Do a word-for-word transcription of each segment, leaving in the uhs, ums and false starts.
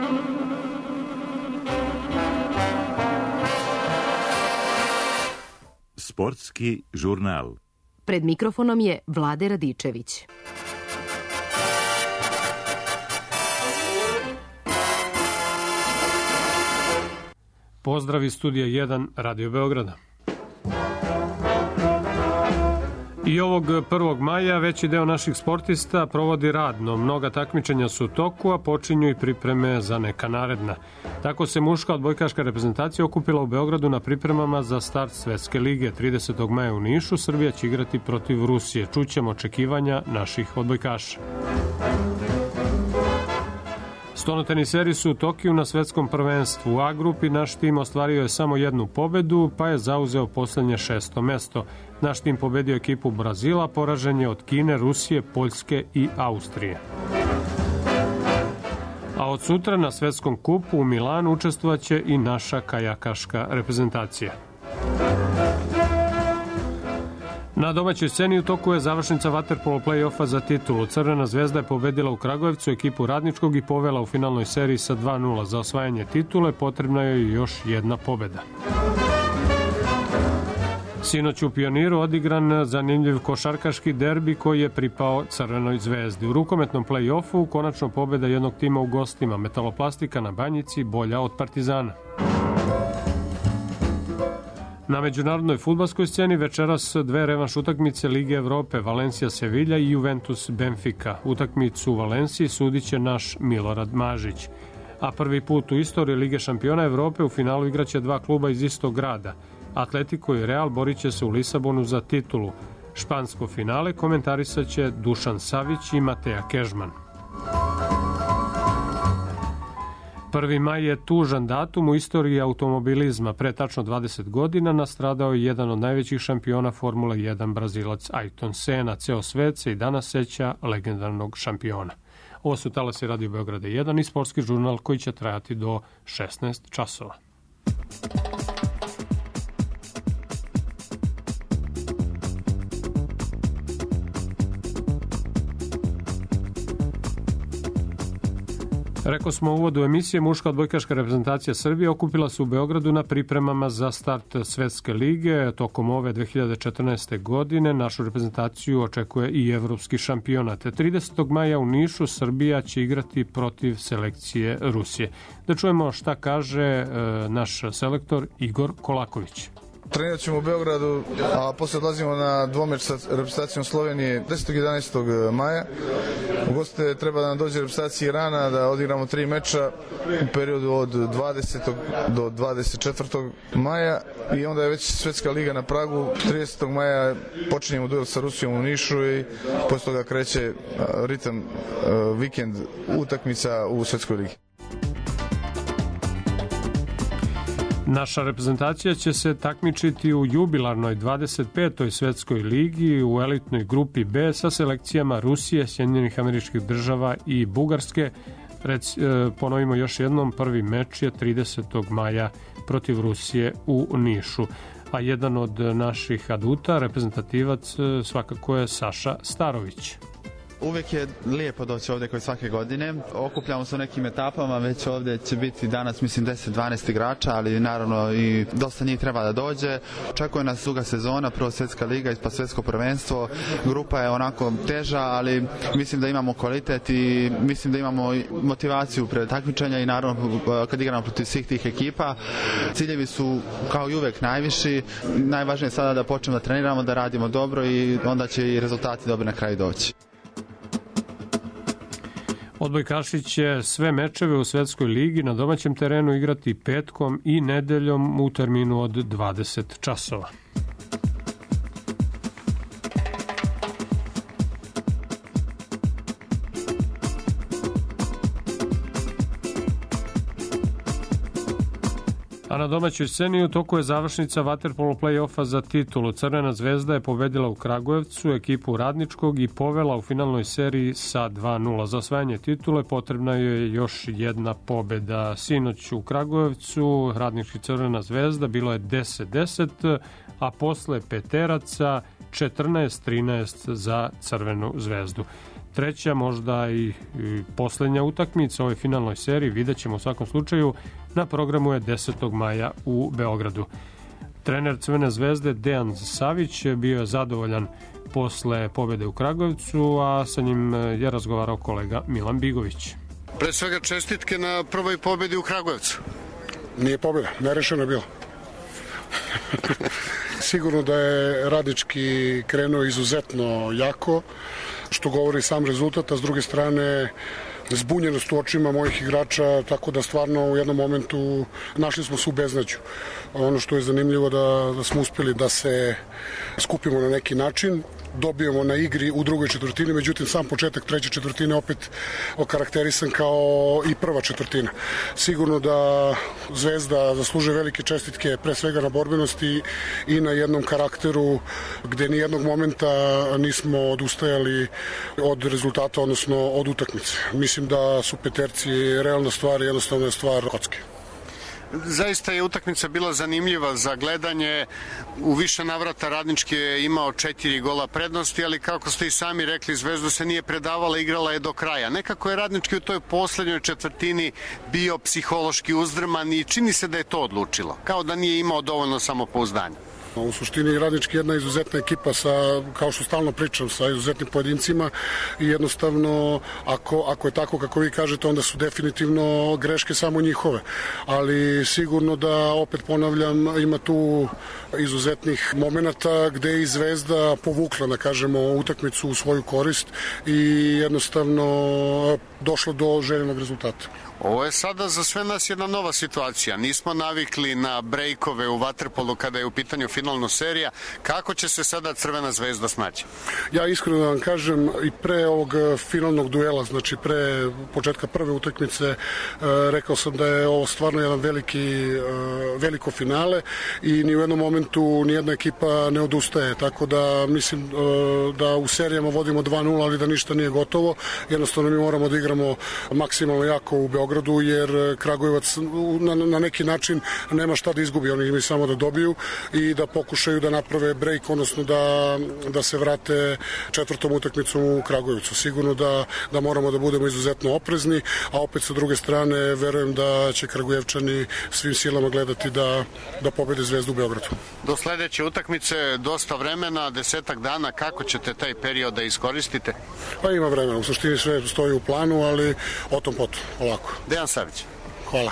Sportski žurnal. Pred mikrofonom je Vlade Radičević. Pozdrav iz studija jedan Radio Beograda. I ovog prvog maja veći deo naših sportista provodi radno. Mnoga takmičenja su u toku, a počinju i pripreme za neka naredna. Tako se muška odbojkaška reprezentacija okupila u Beogradu na pripremama za start Svetske lige. tridesetog maja u Nišu Srbija će igrati protiv Rusije. Čućemo očekivanja naših odbojkaša. Stonoteniseri su u Tokiju na svetskom prvenstvu. U A grupi naš tim ostvario je samo jednu pobedu, pa je zauzeo poslednje šesto mesto. Naš tim pobedio ekipu Brazila, poražen je od Kine, Rusije, Poljske i Austrije. A od sutra na svetskom kupu u Milanu učestvovaće i naša kajakaška reprezentacija. Na domaćoj sceni u toku je završnica vaterpolo play-offa za titulu. Crvena zvezda je pobedila u Kragujevcu ekipu Radničkog i povela u finalnoj seriji sa dva nula. Za osvajanje titule potrebna je još jedna pobeda. Sinoć u Pioniru odigran zanimljiv košarkaški derbi koji je pripao Crvenoj zvezdi. U rukometnom play-offu konačno pobeda jednog tima u gostima. Metaloplastika na Banjici bolja od Partizana. Na međunarodnoj fudbalskoj sceni večeras dve revanš utakmice Lige Evrope, Valencija Sevilja i Juventus Benfica. Utakmicu u Valenciji sudiće naš Milorad Mažić. A prvi put u istoriji Lige šampiona Evrope u finalu igraće dva kluba iz istog grada. Atletico i Real borit će se u Lisabonu za titulu. Špansko finale komentarisaće Dušan Savić i Mateja Kežman. prvi maj je tužan datum u istoriji automobilizma. Pre tačno dvadeset godina nastradao je jedan od najvećih šampiona Formule jedan, Brazilac Ayrton Senna. Ceo svet se i danas seća legendarnog šampiona. Ovo su talasi Radio Beograda jedan i sportski žurnal koji će trajati do šesnaest časova. Rekao smo u uvodu emisije, muška odbojkaška reprezentacija Srbije okupila se u Beogradu na pripremama za start Svetske lige. Tokom ove dve hiljade četrnaeste. godine našu reprezentaciju očekuje i evropski šampionat. tridesetog maja u Nišu Srbija će igrati protiv selekcije Rusije. Da čujemo šta kaže e, naš selektor Igor Kolaković. Trenirat ćemo u Beogradu, a posle odlazimo na dvomeč sa reprezentacijom Slovenije desetog i jedanaestog maja. U goste treba da nam dođe reprezentacija Irana, da odigramo tri meča u periodu od dvadesetog do dvadeset četvrtog maja i onda je već Svetska liga na pragu. tridesetog maja počinjemo duel sa Rusijom u Nišu i posle toga kreće ritam vikend utakmica u Svetskoj ligi. Naša reprezentacija će se takmičiti u jubilarnoj dvadeset petoj Svetskoj ligi u elitnoj grupi B sa selekcijama Rusije, Sjedinjenih Američkih Država i Bugarske. Rec, e, ponovimo još jednom, prvi meč je tridesetog maja protiv Rusije u Nišu. A jedan od naših aduta, reprezentativac, svakako je Saša Starović. Uvek je lijepo doći ovde kao svake godine. Okupljamo se u nekim etapama, već ovde će biti danas mislim deset dvanaest igrača, ali naravno i dosta njih treba da dođe. Očekuje nas duga sezona, prvo Svetska liga pa Svetsko prvenstvo. Grupa je onako teža, ali mislim da imamo kvalitet i mislim da imamo motivaciju pred takmičenja i naravno kad igramo protiv svih tih ekipa. Ciljevi su kao i uvek najviši. Najvažnije je sada da počnemo da treniramo, da radimo dobro i onda će i rezultati dobri na kraju doći. Odbojkaši će sve mečeve u Svetskoj ligi na domaćem terenu igrati petkom i nedeljom u terminu od dvadeset časova. A na domaćoj sceni u toku je završnica vaterpolo play-offa za titulu. Crvena zvezda je pobedila u Kragujevcu ekipu Radničkog i povela u finalnoj seriji sa dva nula. Za osvajanje titule potrebna je još jedna pobeda. Sinoć u Kragujevcu Radnički Crvena zvezda bilo je deset deset, a posle peteraca četrnaest trinaest za Crvenu zvezdu. treća, možda i, i poslednja utakmica u ovoj finalnoj seriji, vidjet ćemo u svakom slučaju. Na programu je desetog maja u Beogradu. Trener Crvene zvezde Dejan Savić bio je zadovoljan posle pobjede u Kragujevcu, a sa njim je razgovarao kolega Milan Bigović. Pre svega čestitke na prvoj pobjedi u Kragujevcu. Nije pobjeda, nerešeno je bilo. Sigurno da je Radnički krenuo izuzetno jako, što govori sam rezultat, a s druge strane zbunjenost u očima mojih igrača, tako da stvarno u jednom momentu našli smo se u beznađu. Ono što je zanimljivo da, da smo uspjeli da se skupimo na neki način, dobijemo na igri u drugoj četvrtini, međutim sam početak treće četvrtine opet okarakterisan kao i prva četvrtina. Sigurno da Zvezda zaslužuje velike čestitke pre svega na borbenosti i na jednom karakteru gde ni jednog momenta nismo odustajali od rezultata, odnosno od utakmice. Mislim da su peterci realna stvar i jednostavna stvar kocke. Zaista je utakmica bila zanimljiva za gledanje. U više navrata Radnički je imao četiri gola prednosti, ali kako ste i sami rekli, Zvezda se nije predavala, igrala je do kraja. Nekako je Radnički u toj poslednjoj četvrtini bio psihološki uzdrman i čini se da je to odlučilo, kao da nije imao dovoljno samopouzdanja. U suštini Radnički je jedna izuzetna ekipa sa, kao što stalno pričam, sa izuzetnim pojedincima i jednostavno ako, ako je tako kako vi kažete, onda su definitivno greške samo njihove, ali sigurno da, opet ponavljam, ima tu izuzetnih momenata gde je i Zvezda povukla, da kažemo, utakmicu u svoju korist i jednostavno došlo do željenog rezultata. Ovo je sada za sve nas jedna nova situacija. Nismo navikli na brejkove u vaterpolu kada je u pitanju finalna serija. Kako će se sada Crvena zvezda snaći? Ja iskreno da vam kažem, i pre ovog finalnog duela, znači pre početka prve utakmice, rekao sam da je ovo stvarno jedan veliki, veliko finale i ni u jednom momentu nijedna ekipa ne odustaje, tako da mislim da u serijama vodimo dva nula, ali da ništa nije gotovo. Jednostavno mi moramo da igramo maksimalno jako u Beogradu, jer Kragujevac na, na neki način nema šta da izgubi, oni imaju samo da dobiju i da pokušaju da naprave break, odnosno da, da se vrate četvrtom utakmicom u Kragujevcu. Sigurno da, da moramo da budemo izuzetno oprezni, a opet sa druge strane verujem da će Kragujevčani svim silama gledati da, da pobede Zvezdu u Beogradu. Do sledeće utakmice dosta vremena, desetak dana, kako ćete taj period da iskoristite? Pa ima vremena, u suštini sve stoji u planu, ali o tom potom, ovako. Dejan Savić. Hvala.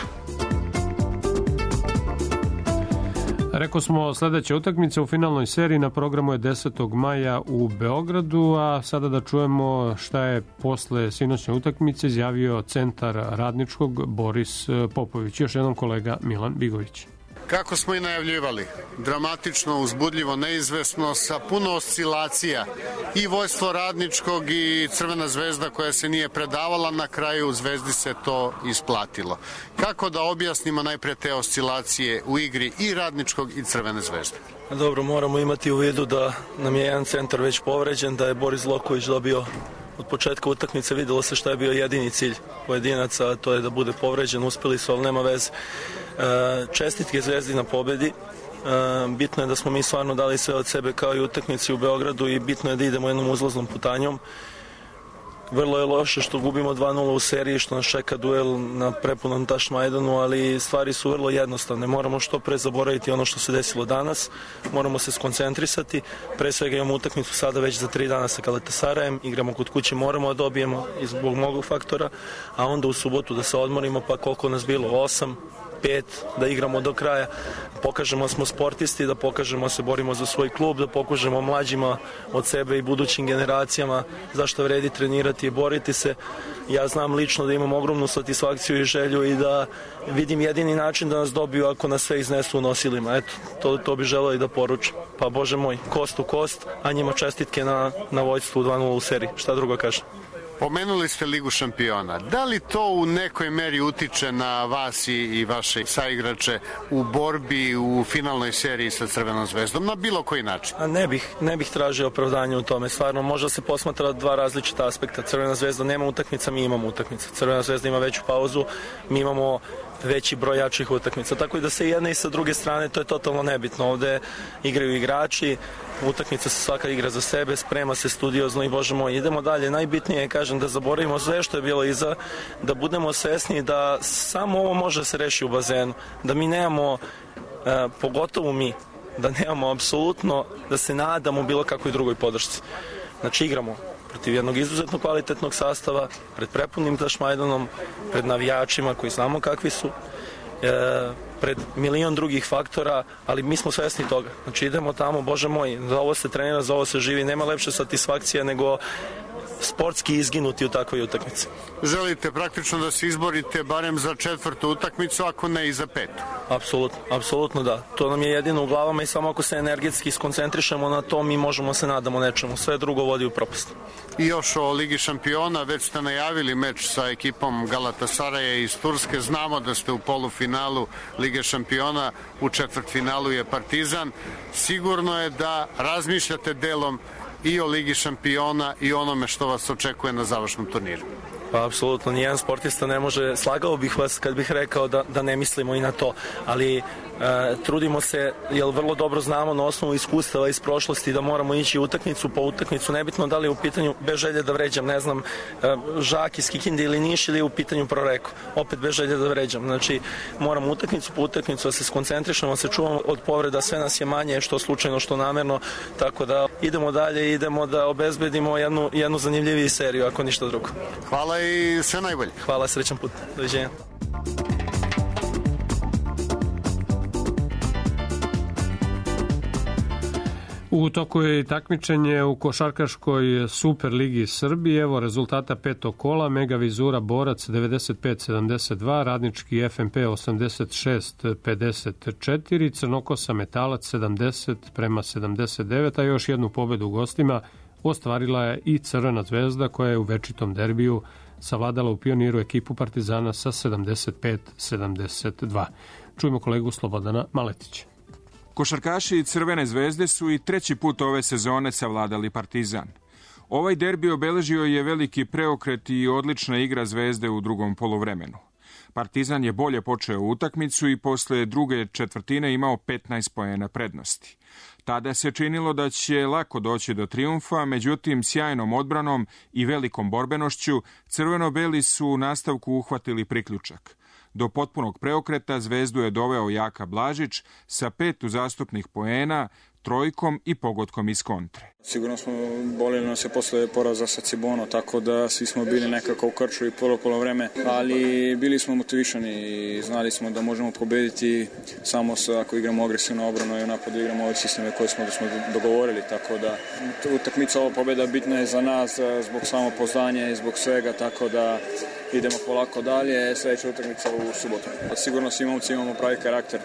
Rekao smo, sledeća utakmica u finalnoj seriji na programu je desetog maja u Beogradu, a sada da čujemo šta je posle sinoćne utakmice izjavio centar Radničkog Boris Popović. Još jednom kolega Milan Bigović. Kako smo i najavljivali, dramatično, uzbudljivo, neizvesno, sa puno oscilacija i vojstvo Radničkog i Crvena zvezda koja se nije predavala, na kraju u Zvezdi se to isplatilo. Kako da objasnimo najpre te oscilacije u igri i Radničkog i Crvene zvezde? Dobro, moramo imati u vidu da nam je jedan centar već povređen, da je Boris Loković dobio od početka utakmice, videlo se šta je bio jedini cilj pojedinaca, a to je da bude povređen, uspeli su, ali nema veze. Čestitke Zvezdi na pobedi. Bitno je da smo mi stvarno dali sve od sebe kao i utakmici u Beogradu i bitno je da idemo jednom uzlaznom putanjom. Vrlo je loše što gubimo dva nula u seriji, što nas čeka duel na prepunom Tašmajdanu, ali stvari su vrlo jednostavne. Moramo što pre zaboraviti ono što se desilo danas, moramo se skoncentrisati. Pre svega imamo utakmicu sada već za tri dana sa Galatasarajem, igramo kod kuće, moramo da dobijemo zbog mnogo faktora, a onda u subotu da se odmorimo, pa koliko nas bilo, osam, pet, da igramo do kraja, pokažemo da smo sportisti, da pokažemo da se borimo za svoj klub, da pokažemo mlađima od sebe i budućim generacijama zašto vredi trenirati i boriti se. Ja znam lično da imam ogromnu satisfakciju i želju i da vidim jedini način da nas dobiju ako nas sve iznesu u nosilima. Eto, to, to bi želeo i da poručim. Pa Bože moj, kost u kost, a njima čestitke na, na vojstvu dva nula u seriji. Šta drugo kažem? Pomenuli ste Ligu šampiona. Da li to u nekoj meri utiče na vas i, i vaše saigrače u borbi u finalnoj seriji sa Crvenom zvezdom na bilo koji način? A ne bih, ne bih tražio opravdanje u tome. Stvarno, možda se posmatra dva različita aspekta. Crvena zvezda nema utakmica, mi imamo utakmica. Crvena zvezda ima veću pauzu, mi imamo veći broj jačih utakmica. Tako i da se jedne i sa druge strane, to je totalno nebitno. Ovde igraju igrači, utakmica se svaka igra za sebe, sprema se studiozno i bože moj, idemo dalje. Najbitnije je, kažem, da zaboravimo sve što je bilo iza, da budemo svesni da samo ovo može se reši u bazenu, da mi nemamo, e, pogotovo mi, da nemamo apsolutno, da se nadamo bilo kakvoj drugoj podršci. Znači igramo protiv jednog izuzetno kvalitetnog sastava, pred prepunim Tašmajdanom, pred navijačima koji znamo kakvi su, e, pred milion drugih faktora, ali mi smo svesni toga. Znači idemo tamo, bože moj, za ovo se trenira, za ovo se živi, nema lepše satisfakcije nego sportski izginuti u takvoj utakmici. Želite praktično da se izborite barem za četvrtu utakmicu, ako ne i za petu? Apsolutno, apsolutno da. To nam je jedino u glavama i samo ako se energetski skoncentrišemo na to, mi možemo se nadamo nečemu. Sve drugo vodi u propast. I još o Ligi šampiona, već ste najavili meč sa ekipom Galatasaraja iz Turske. Znamo da ste u polufinalu Lige šampiona, u četvrtfinalu je Partizan. Sigurno je da razmišljate delom i o Ligi šampiona i onome što vas očekuje na završnom turniru. Pa apsolutno, nijedan sportista ne može, slagao bih vas kad bih rekao da, da ne mislimo i na to, ali e, trudimo se, jer vrlo dobro znamo na osnovu iskustava iz prošlosti da moramo ići utakmicu po utakmicu, nebitno da li je u pitanju, bez želje da vređam, ne znam, e, Žak iz Kikinde ili Niš, ili je u pitanju Proreko, opet bez želje da vređam. Znači, moramo utakmicu po utakmicu da se skoncentrišemo, da se čuvamo od povreda, sve nas je manje, što slučajno, što namerno, tako da idemo dalje, idemo da obezbedimo jednu, jednu zanimljiviju seriju, ako ništa drugo. Hvala i sve najbolje. Hvala, srećan put. Doviđenja. U toku je i takmičenje u košarkaškoj Superligi Srbije. Evo rezultata petog kola. Mega Vizura Borac devedeset pet sedamdeset dva, Radnički F M P osamdeset šest pedeset četiri, Crnokosa Metalac sedamdeset prema sedamdeset devet, a još jednu pobedu u gostima ostvarila je i Crvena zvezda koja je u večitom derbiju savladala u Pioniru ekipu Partizana sa sedamdeset pet sedamdeset dva. Čujemo kolegu Slobodana Maletića. Košarkaši Crvene zvezde su i treći put ove sezone savladali Partizan. Ovaj derbi obeležio je veliki preokret i odlična igra Zvezde u drugom poluvremenu. Partizan je bolje počeo utakmicu i posle druge četvrtine imao petnaest poena prednosti. Tada se činilo da će lako doći do trijumfa, međutim sjajnom odbranom i velikom borbenošću crveno-beli su u nastavku uhvatili priključak. Do potpunog preokreta Zvezdu je doveo Jaka Blažić sa pet uzastopnih poena, trojkom i pogodkom iz kontre. Sigurno smo bolili nas je posle poraza sa Cibono, tako da svi smo bili nekako u krču i polo vreme, ali bili smo motivišani i znali smo da možemo pobediti samo sa, ako igramo agresivno obranu i u napadu igramo ove sisteme koje smo, da smo dogovorili, tako da utakmica ova pobeda bitna je za nas zbog samopouzdanja i zbog svega, tako da idemo polako dalje, sledeća utakmica u subotu. Sigurno svi momci imamo pravi karakter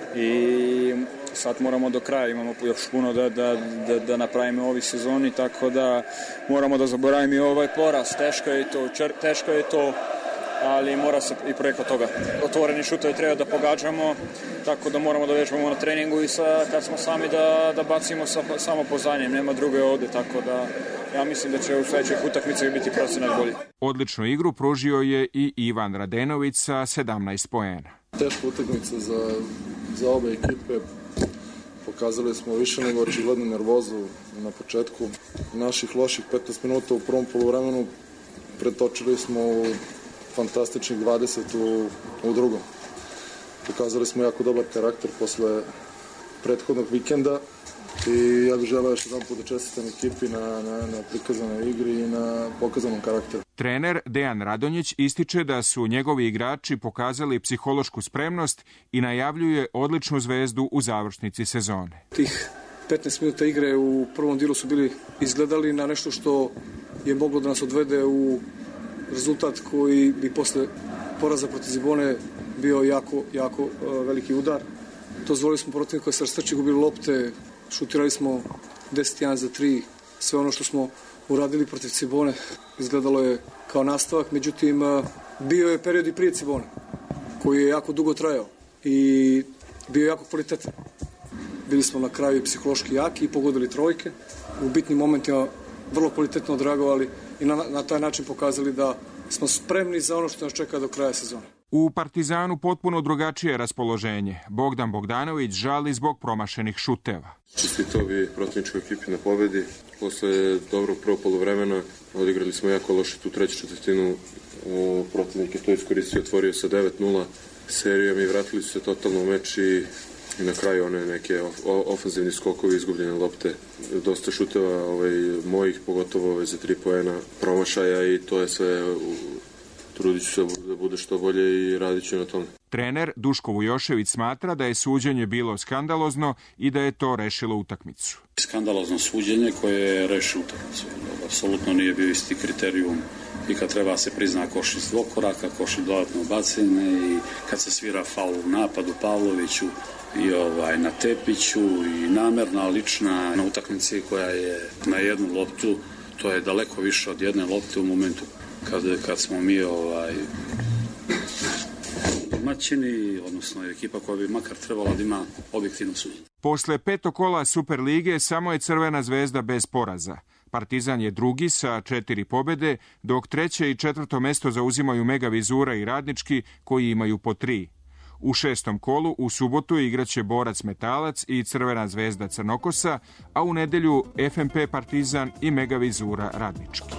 i sad moramo do kraja, imamo još puno da, da, da, da napravimo u ovoj sezoni, tako da moramo da zaboravimo i ovaj poraz. Teško je to, teško je to, ali mora se i preko toga. Otvoreni šutovi treba da pogađamo, tako da moramo da vežbamo na treningu i sa, kad smo sami da, da bacimo sa samopouzdanje, nema druge ovde, tako da ja mislim da će u sledećih utakmicama biti procenat bolji. Odličnu igru pružio je i Ivan Radenović sa sedamnaest poena. Teška utakmica za, za obe ekipe. Pokazali smo više nego očiglednu nervozu na početku. Naših loših petnaest minuta u prvom poluvremenu pretočili smo fantastičnih dvadeset u, u drugom. Pokazali smo jako dobar karakter posle prethodnog vikenda i ja bih želeo još jedan put da čestitam ekipi na, na, na prikazanoj igri i na pokazanom karakteru. Trener Dejan Radonjić ističe da su njegovi igrači pokazali psihološku spremnost i najavljuje odličnu Zvezdu u završnici sezone. Tih petnaest minuta igre u prvom dijelu su bili izgledali na nešto što je moglo da nas odvede u rezultat koji bi posle poraza protiv Zibone bio jako, jako uh, veliki udar. Dozvolili smo protivniku koji se rastrči, gubili lopte, šutirali smo deset jedan za tri, sve ono što smo uradili protiv Cibone. Izgledalo je kao nastavak, međutim bio je period i prije Cibone koji je jako dugo trajao i bio je jako kvalitetan. Bili smo na kraju psihološki jaki i pogodili trojke. U bitnim momentima vrlo kvalitetno odragovali i na, na taj način pokazali da smo spremni za ono što nas čeka do kraja sezone. U Partizanu potpuno drugačije raspoloženje. Bogdan Bogdanović žali zbog promašenih šuteva. Čestitao bi protivničkoj ekipi na pobedi. Posle dobrog prvog poluvremena odigrali smo jako loše tu treću četvrtinu. Protivnik je to iskoristio, otvorio sa devet nula serijom i vratili su se totalno u meč i I na kraju one neke ofenzivni skokovi, izgubljene lopte, dosta šuteva ovaj, mojih, pogotovo ovaj, za tri poena promašaja i to je sve, trudit ću se da bude što bolje i radit ću na tome. Trener Duško Vujošević smatra da je suđenje bilo skandalozno i da je to rešilo utakmicu. Skandalozno suđenje koje je rešilo utakmicu. Apsolutno nije bio isti kriterijum i kad treba se prizna koš iz dvokoraka, koš iz dodatno bacine i kad se svira faul u napadu Pavloviću i ovaj na Tepiću i namerna lična na utakmici koja je na jednu loptu, to je daleko više od jedne lopte u momentu kad, kad smo mi ovaj domaćini, odnosno ekipa koja bi makar trebala da ima objektivno suđenje. Posle petog kola Superlige samo je Crvena zvezda bez poraza. Partizan je drugi sa četiri pobede, dok treće i četvrto mesto zauzimaju Mega Vizura i Radnički koji imaju po tri. U šestom kolu u subotu igraće Borac Metalac i Crvena zvezda Crnokosa, a u nedelju F M P Partizan i Mega Vizura Radnički.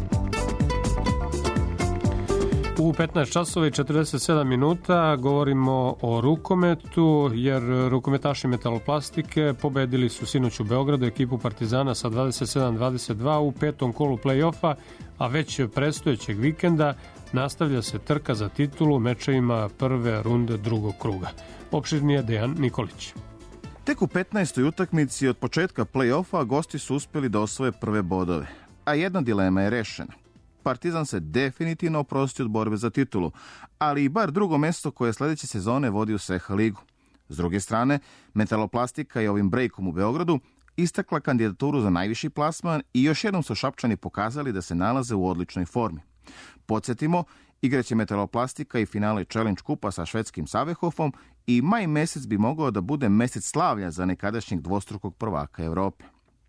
U petnaest časova i četrdeset sedam minuta govorimo o rukometu, jer rukometaši Metaloplastike pobedili su sinoć u Beogradu ekipu Partizana sa dvadeset sedam dvadeset dva u petom kolu play-offa, a već predstojećeg vikenda nastavlja se trka za titulu mečevima prve runde drugog kruga. Opširnije Dejan Nikolić. Tek u petnaestoj utakmici od početka play-offa gosti su uspeli da osvoje prve bodove, a jedna dilema je rešena. Partizan se definitivno oprosti od borbe za titulu, ali i bar drugo mesto koje sledeće sezone vodi u S E H A ligu. S druge strane, Metaloplastika je ovim brejkom u Beogradu istakla kandidaturu za najviši plasman i još jednom su Šapčani pokazali da se nalaze u odličnoj formi. Podsjetimo, igraće Metaloplastika i finale Challenge kupa sa švedskim Savehofom i maj mesec bi mogao da bude mesec slavlja za nekadašnjeg dvostrukog prvaka Evrope.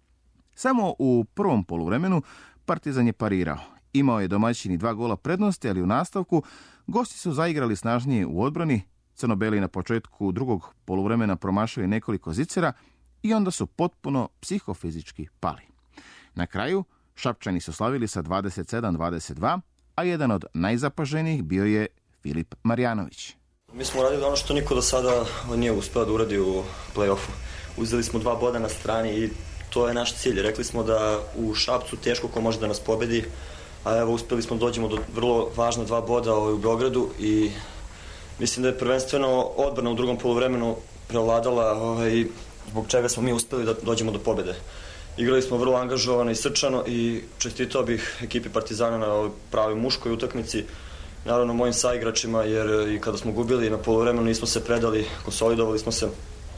Samo u prvom poluvremenu Partizan je parirao. Imao je domaćini dva gola prednosti, ali u nastavku gosti su zaigrali snažnije u odbrani, crnobeli na početku drugog poluvremena promašili nekoliko zicera i onda su potpuno psihofizički pali. Na kraju Šapčani su slavili sa dvadeset sedam dvadeset dva, a jedan od najzapaženijih bio je Filip Marjanović. Mi smo uradili ono što niko do sada nije uspeo da uradi u play-offu. Uzeli smo dva boda na strani i to je naš cilj. Rekli smo da u Šapcu teško ko može da nas pobedi, a evo uspeli smo da dođemo do vrlo važna dva boda u Beogradu i mislim da je prvenstveno odbrana u drugom poluvremenu prevladala ovaj, zbog čega smo mi uspeli da dođemo do pobede. Igrali smo vrlo angažovano i srčano i čestitao bih ekipi Partizana na ovoj pravoj muškoj utakmici, naravno mojim saigračima, jer i kada smo gubili na poluvremenu nismo se predali, konsolidovali smo se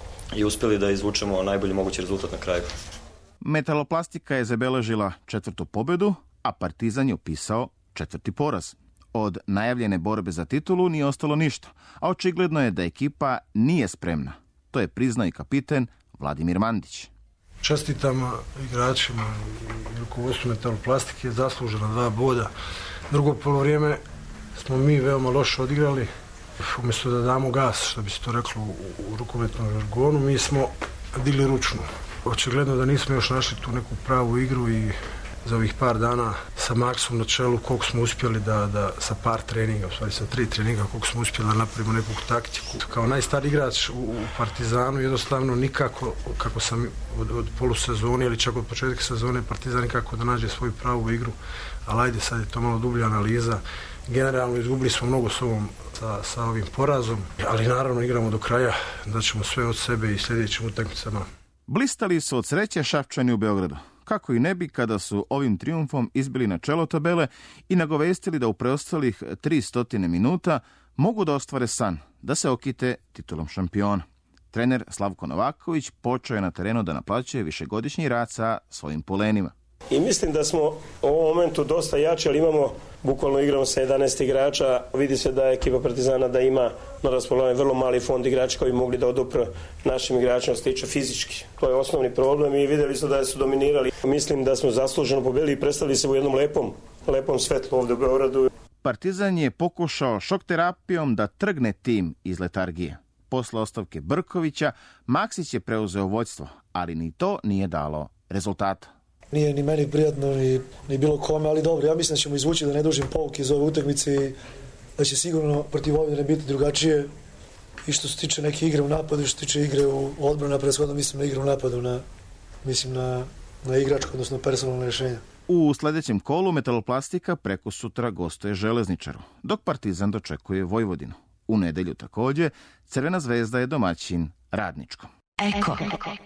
i uspeli da izvučemo najbolji mogući rezultat na kraju. Metaloplastika je zabeležila četvrtu pobedu, a Partizan je upisao četvrti poraz. Od najavljene borbe za titulu nije ostalo ništa, a očigledno je da ekipa nije spremna. To je priznao i kapiten Vladimir Mandić. Čestitam igračima i rukovodstvu Metaloplastike, zaslužena dva boda. Drugo polovrijeme smo mi veoma loše odigrali. Umjesto da damo gas, što bi se to reklo u, u rukometnom žargonu, mi smo digli ručnu. Očigledno da nismo još našli tu neku pravu igru i za ovih par dana sa Maksom na čelu koliko smo uspjeli da, da sa par treninga, u stvari sa tri treninga, koliko smo uspjeli da napravimo neku taktiku. Kao najstariji igrač u, u Partizanu jednostavno nikako, kako sam od, od polusezone ili čak od početka sezone, Partizan nikako da nađe svoju pravu igru, ali ajde sad je to malo dublja analiza. Generalno izgubili smo mnogo s ovom, sa, sa ovim porazom, ali naravno igramo do kraja, da ćemo sve od sebe i sljedećim utakmicama. Blistali su od sreće Šapčani u Beogradu. Kako i ne bi kada su ovim trijumfom izbili na čelo tabele i nagovestili da u preostalih tristo minuta mogu da ostvare san, da se okite titulom šampiona. Trener Slavko Novaković počeo je na terenu da naplaćuje višegodišnji rad sa svojim polenima. I mislim da smo u ovom momentu dosta jači, ali imamo, bukvalno igramo sa jedanaest igrača. Vidi se da je ekipa Partizana da ima na raspolaganju vrlo mali fond igrača koji bi mogli da odupre našim igračima što se tiče fizički. To je osnovni problem i videli su da su dominirali. Mislim da smo zasluženo pobedili i predstavili se u jednom lepom, lepom svetlu ovde u Beogradu. Partizan je pokušao šok terapijom da trgne tim iz letargije. Posle ostavke Brkovića, Maksić je preuzeo vođstvo, ali ni to nije dalo rezultata. Nije ni meni prijatno, ni, ni bilo kome, ali dobro, ja mislim da ćemo izvući, da ne dužim pouke iz ove utakmice i da će sigurno protiv Vojvodine biti drugačije i što se tiče neke igre u napadu i što se tiče igre u odbranu, preshodno mislim na igru u napadu, na, mislim na, na igračko, odnosno personalne rješenja. U sledećem kolu Metaloplastika preko sutra gostuje Železničaru, dok Partizan dočekuje Vojvodinu. U nedelju takođe Crvena zvezda je domaćin Radničkom. Eko.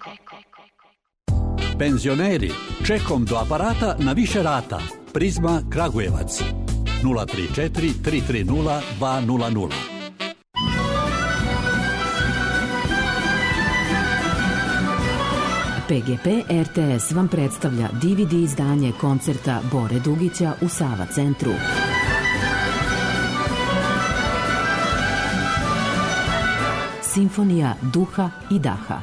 Penzioneri, čekom do aparata na više rata. Prizma Kragujevac. nula tri četiri tri tri nula dva nula nula. P G P R T S vam predstavlja D V D izdanje koncerta Bore Dugića u Sava centru. Simfonija duha i daha.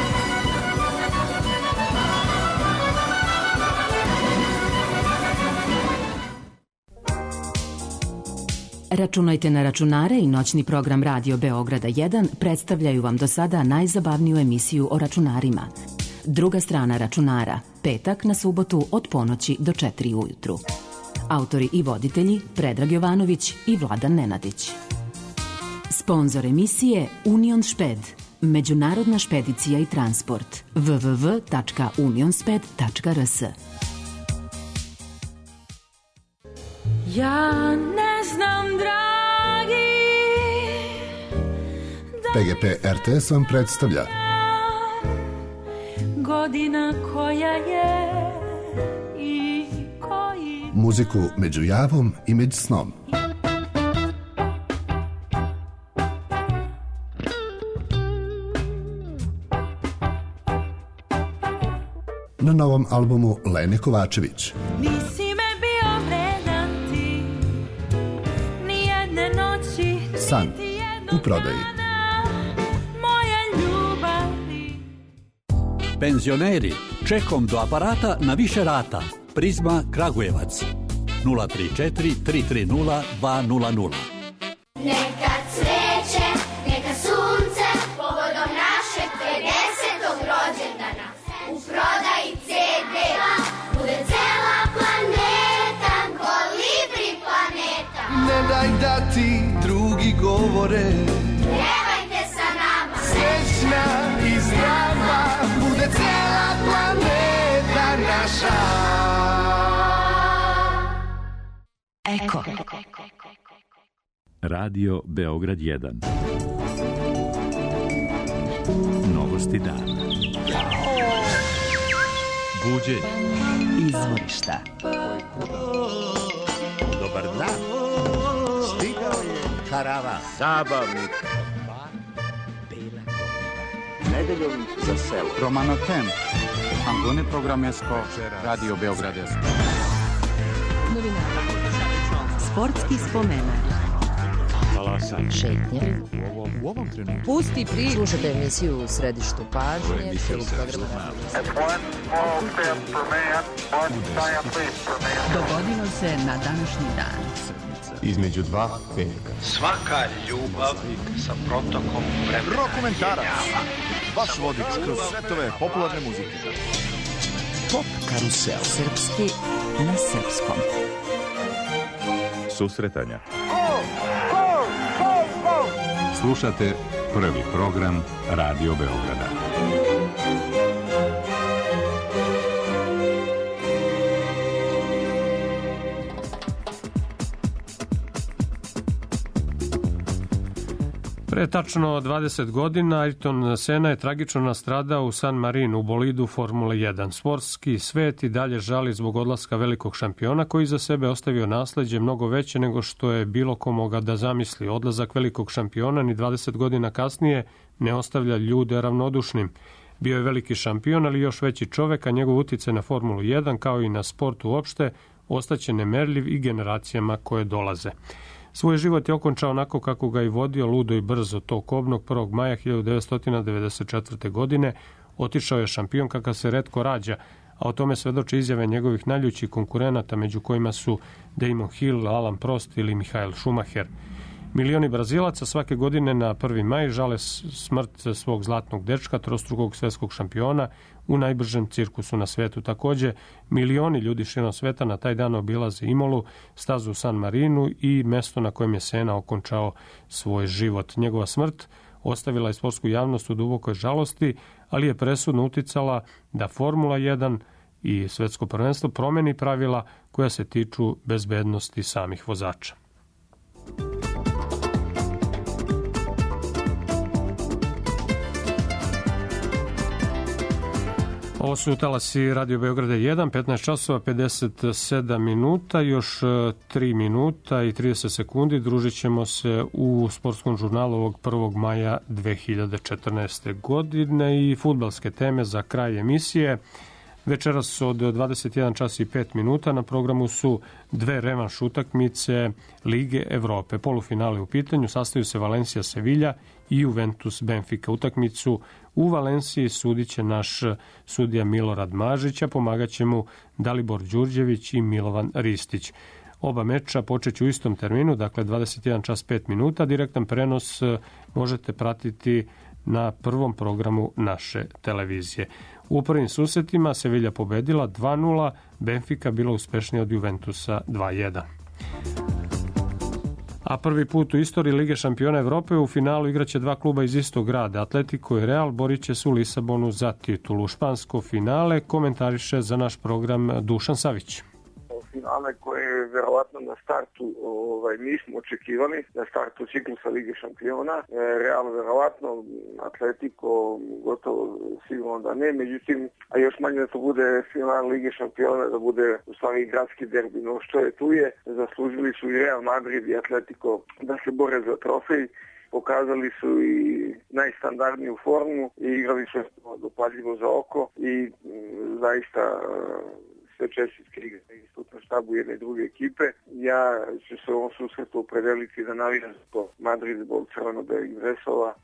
Računajte na računare i noćni program Radio Beograda jedan predstavljaju vam do sada najzabavniju emisiju o računarima. Druga strana računara, petak na subotu od ponoći do četiri ujutru. Autori i voditelji Predrag Jovanović i Vladan Nenadić. Sponzor emisije Union Šped, međunarodna špedicija i transport. w w w tačka unionsped tačka r s. Ja ne znam, dragi, P G P R T S vam predstavlja godina koja je i koji muziku među javom i među snom. Na novom albumu Lene Kovačević. Nisi me bio vredan ti, ni jedne noći, San u prodaji. moje ljubavi. Penzioneri, čekom do aparata na više rata. Prizma Kragujevac. nula tri četiri tri tri nula dva nula nula. Neka cveće, neka sunce, povodom našeg pedesetog rođendana. U prodaji ce de bude cela planeta, kolibri planeta. Ne daj da ti drugi govore, Pjevajte sa nama, srećna i zdrava, bude cela planeta naša. Eko. Radio Beograd jedan. Novosti dana. Buđenje. Izvorišta. Dobar dan. Stigao je karavan. Zabavnik. Nedeljom za selo. Romanotem. Angone programesko. Radio Beograd. Novinara. Sportski spomenak. Šetnje. U ovom trenutku. Pusti pri. Slušajte emisiju u središtu pažnje. Dogodilo se na današnji dan. Između dva velika. Svaka ljubav sa protokom vremena. Rokomentarac. Vaš vodič kroz svetove popularne muzike. Pop karusel. Srpski na srpskom. Susretanja. Slušate prvi program Radio Beograda. Pre tačno dvadeset godina Ayrton Senna je tragično nastradao u San Marinu u bolidu Formule jedan. Sportski svet i dalje žali zbog odlaska velikog šampiona koji za sebe ostavio nasleđe mnogo veće nego što je bilo ko moga da zamisli. Odlazak velikog šampiona ni dvadeset godina kasnije ne ostavlja ljude ravnodušnim. Bio je veliki šampion, ali još veći čovek, a njegov uticaj na Formulu jedan, kao i na sport uopšte, ostaće nemerljiv i generacijama koje dolaze. Svoj život je okončao onako kako ga i vodio, ludo i brzo. Tog kobnog prvog maja hiljadu devetsto devedeset četvrte. godine otišao je šampion kakav se retko rađa, a o tome svedoče izjave njegovih najljućih konkurenata, među kojima su Damon Hill, Alain Prost ili Michael Schumacher. Milioni Brazilaca svake godine na prvi maj žale smrt svog zlatnog dečka, trostrukog svetskog šampiona u najbržem cirkusu na svetu. Takođe, milioni ljudi širom sveta na taj dan obilaze Imolu, stazu u San Marinu i mesto na kojem je Sena okončao svoj život. Njegova smrt ostavila je sportsku javnost u dubokoj žalosti, ali je presudno uticala da Formula jedan i svetsko prvenstvo promeni pravila koja se tiču bezbednosti samih vozača. Ovo su talasi Radio Beograda jedan, petnaest časova pedeset sedam minuta, još tri minuta i trideset sekundi. Družit ćemo se u sportskom žurnalu ovog prvog maja dve hiljade četrnaeste. godine i fudbalske teme za kraj emisije. Večeras od dvadeset jedan čas i pet minuta na programu su dve revanš utakmice Lige Evrope. Polufinale u pitanju, sastaju se Valencia Sevilla i Juventus Benfica. Utakmicu u Valenciji sudit će naš sudija Milorad Mažić, a pomagaće mu Dalibor Đurđević i Milovan Ristić. Oba meča počeće u istom terminu, dakle dvadeset jedan čas pet minuta. Direktan prenos možete pratiti na prvom programu naše televizije. U prvim susretima Sevilla pobedila dva nula, Benfica bila uspešnija od Juventusa dva jedan. A prvi put u istoriji Lige šampiona Evrope u finalu igraće dva kluba iz istog grada. Atletico i Real borit će se u Lisabonu za titulu. Špansko finale komentariše za naš program Dušan Savić. Finale koje verovatno na startu ovaj, nismo očekivali, na startu ciklusa Lige šampiona. Real verovatno, Atletico gotovo sigurno da ne, međutim, a još manje da to bude final Lige šampiona, da bude u stvari gradski derbi. No što je tu je, zaslužili su i Real Madrid i Atletico da se bore za trofej. Pokazali su i najstandardniju formu i igrali su dopadljivo za oko i m, zaista sve čestitke igre i stručnom štabu jedne i druge ekipe. Ja ću se u ovom susretu opredeliti da navijam po Madrid zbog crveno-belih dresova.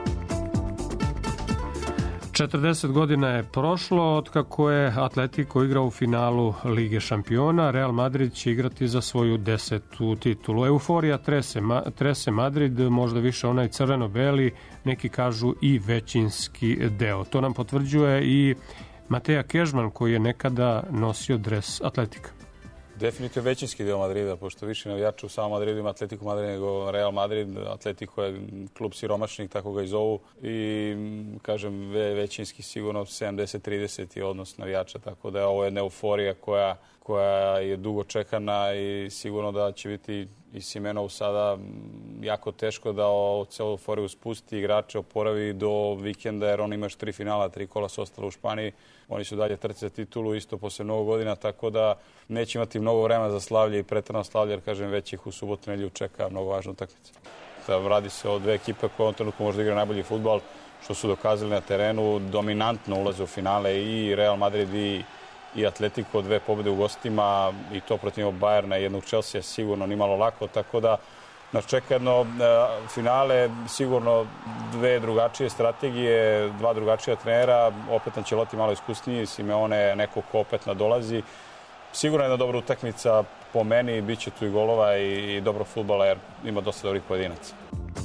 četrdeset godina je prošlo od kako je Atletico igrao u finalu Lige šampiona. Real Madrid će igrati za svoju desetu titulu. Euforija trese, trese Madrid, možda više onaj crveno-beli, neki kažu i većinski deo. To nam potvrđuje i Mateja Kežman, koji je nekada nosio dres Atletika. Definitivno većinski deo Madrida, pošto više navijača u samom Madridu ima Atletico Madrid nego Real Madrid. Atletico je klub siromašnih, tako ga i zovu. I, kažem, većinski sigurno sedamdeset trideset je odnos navijača, tako da je ovo jedna euforija koja, koja je dugo čekana i sigurno da će biti i Simenov sada jako teško da o celu euforiju spusti, igrače oporavi do vikenda, jer on ima još tri finala, tri kola su ostalo u Španiji. Oni su dalje trci za titulu isto posle mnogo godina, tako da neće imati mnogo vremena za slavlje i pretrano slavlje, jer kažem već ih u subotu nedjelju čeka mnogo važna utakmica. Radi se o dve ekipe koje u ovom trenutku možda igra najbolji fudbal, što su dokazali na terenu, dominantno ulaze u finale i Real Madrid i i Atletico, dve pobjede u gostima i to protiv Bayerna i jednog Chelsea sigurno nimalo lako, tako da nas čeka jedno uh, finale, sigurno dve drugačije strategije, dva drugačija trenera, opet Ancelotti malo iskusniji, Simeone neko ko opet nadolazi. Sigurno jedna dobra utakmica po meni, bit će tu i golova i, i dobro fudbala jer ima dosta dobrih pojedinaca.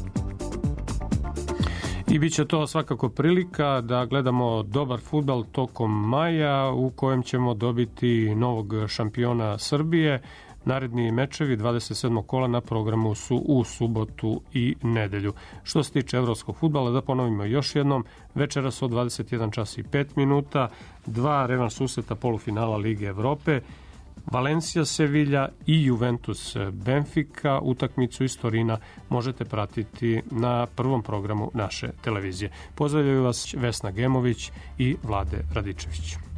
I bit će to svakako prilika da gledamo dobar fudbal tokom maja u kojem ćemo dobiti novog šampiona Srbije. Naredni mečevi dvadeset sedmog kola na programu su u subotu i nedelju. Što se tiče evropskog fudbala, da ponovimo još jednom, večeras od dvadeset jedan čas i pet minuta, dva revanš susreta polufinala Lige Evrope, Valencia Sevilla i Juventus Benfica. Utakmicu iz Torina možete pratiti na prvom programu naše televizije. Pozdravljaju vas Vesna Gemović i Vlade Radičević.